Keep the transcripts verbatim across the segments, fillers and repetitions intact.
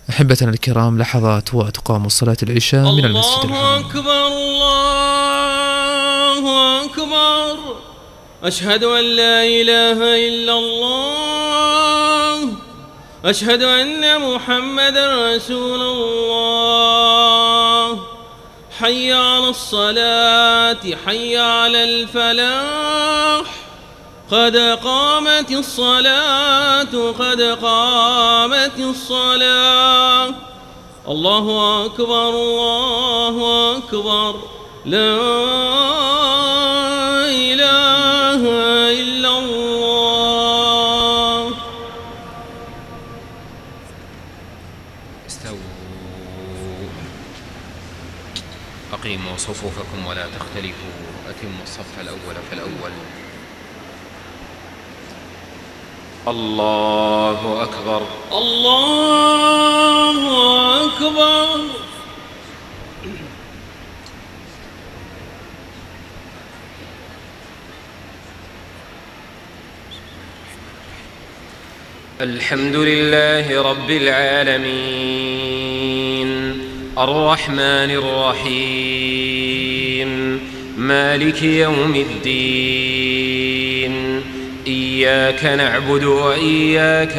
أحبتنا الكرام، لحظات وتقام صلاة العشاء من المسجد الحرام. الله أكبر الله أكبر، أشهد أن لا إله إلا الله، أشهد أن محمدًا رسول الله. حي على الصلاة، حي على الفلاح، قد قامت الصلاة، قد قامت الصلاة. الله أكبر الله أكبر، لا إله إلا الله. استووا، أقيموا صفوفكم ولا تختلفوا، أتموا الصف الأول فالأول. الله أكبر الله أكبر. الحمد لله رب العالمين، الرحمن الرحيم، مالك يوم الدين. إياك نعبد وإياك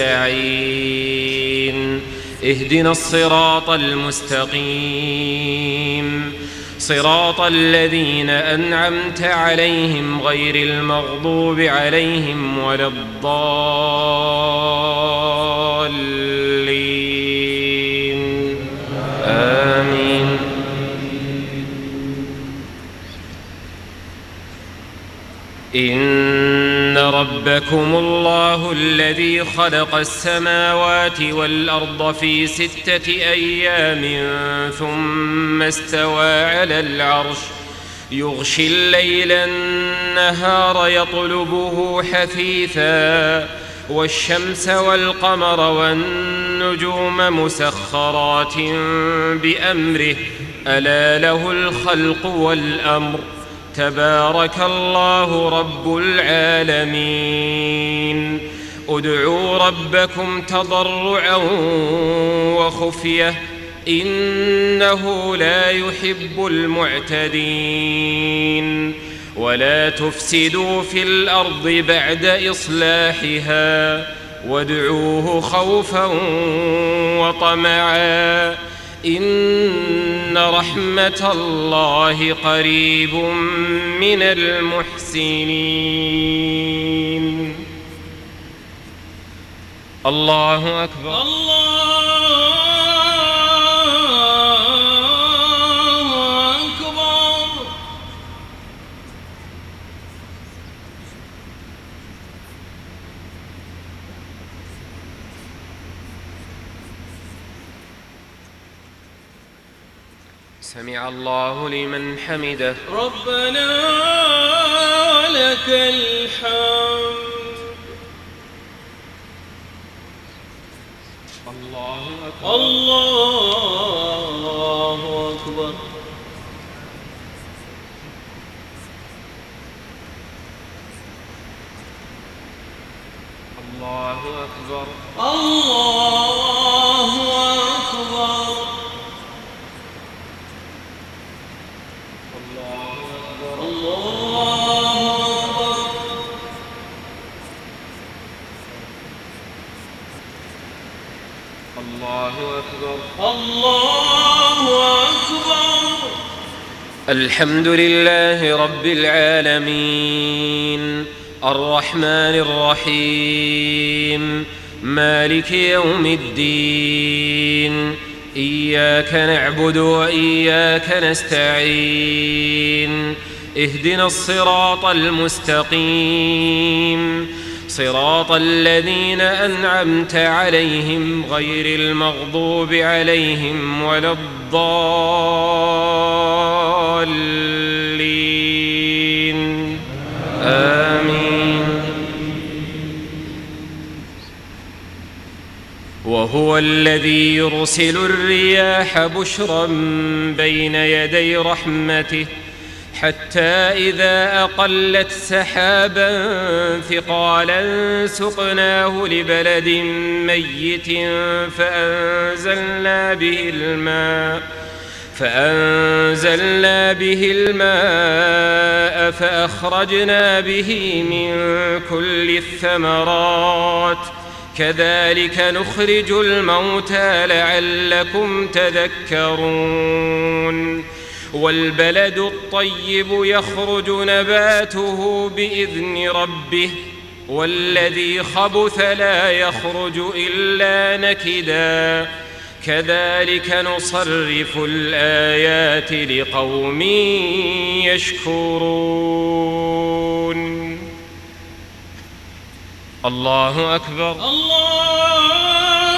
نستعين، اهدنا الصراط المستقيم، صراط الذين أنعمت عليهم غير المغضوب عليهم ولا الضالين، آمين. إن ربكم الله الذي خلق السماوات والأرض في ستة أيام ثم استوى على العرش، يغشي الليل النهار يطلبه حثيثا، والشمس والقمر والنجوم مسخرات بأمره، ألا له الخلق والأمر، تبارك الله رب العالمين. ادعوا ربكم تضرعا وخفية، إنه لا يحب المعتدين. ولا تفسدوا في الأرض بعد إصلاحها، وادعوه خوفا وطمعا، إن رحمة الله قريب من المحسنين. الله أكبر الله أكبر. سمع الله لمن حمده، ربنا لك الحمد. الله أكبر الله أكبر. الله أكبر الله أكبر. الله أكبر الله الله أكبر الله أكبر. الحمد لله رب العالمين، الرحمن الرحيم، مالك يوم الدين. إياك نعبد وإياك نستعين، اهدنا الصراط المستقيم، صراط الذين أنعمت عليهم غير المغضوب عليهم ولا الضالين، آمين. وهو الذي يرسل الرياح بشرا بين يدي رحمته، حتى إذا أقلت سحابا ثقالا سقناه لبلد ميت فأنزلنا به الماء فأنزلنا به الماء فأخرجنا به من كل الثمرات كذلك نخرج الموتى لعلكم تذكرون والبلد الطيب يخرج نباته بإذن ربه والذي خبث لا يخرج إلا نكدا كذلك نصرف الآيات لقوم يشكرون الله أكبر الله